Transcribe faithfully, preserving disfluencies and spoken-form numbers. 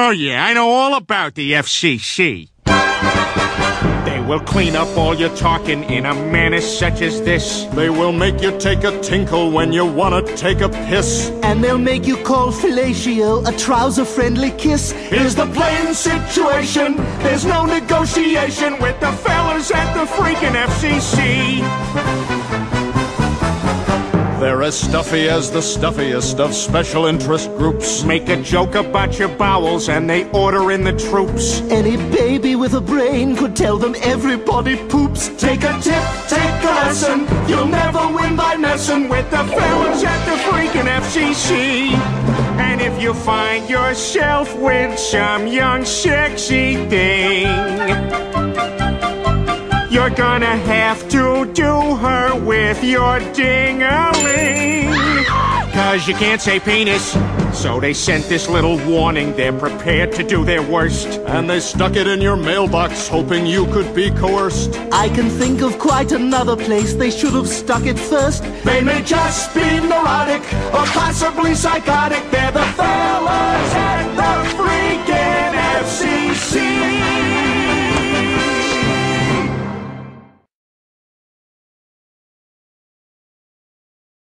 Oh, yeah, I know all about the F C C. They will clean up all your talking in a manner such as this. They will make you take a tinkle when you wanna take a piss. And they'll make you call fellatio a trouser-friendly kiss. Here's the plain situation. There's no negotiation with the fellas at the freaking F C C. They're as stuffy as the stuffiest of special interest groups. Make a joke about your bowels and they order in the troops. Any baby with a brain could tell them everybody poops. Take a tip, take a lesson. You'll never win by messing with the fellas at the freaking F C C. And if you find yourself with some young sexy thing, you're gonna have to do her with your ding-a-ling. Cause you can't say penis, so they sent this little warning. They're prepared to do their worst. And they stuck it in your mailbox, hoping you could be coerced. I can think of quite another place they should have stuck it first. They may just be neurotic, or possibly psychotic. They're the fellas at the freaking F C C.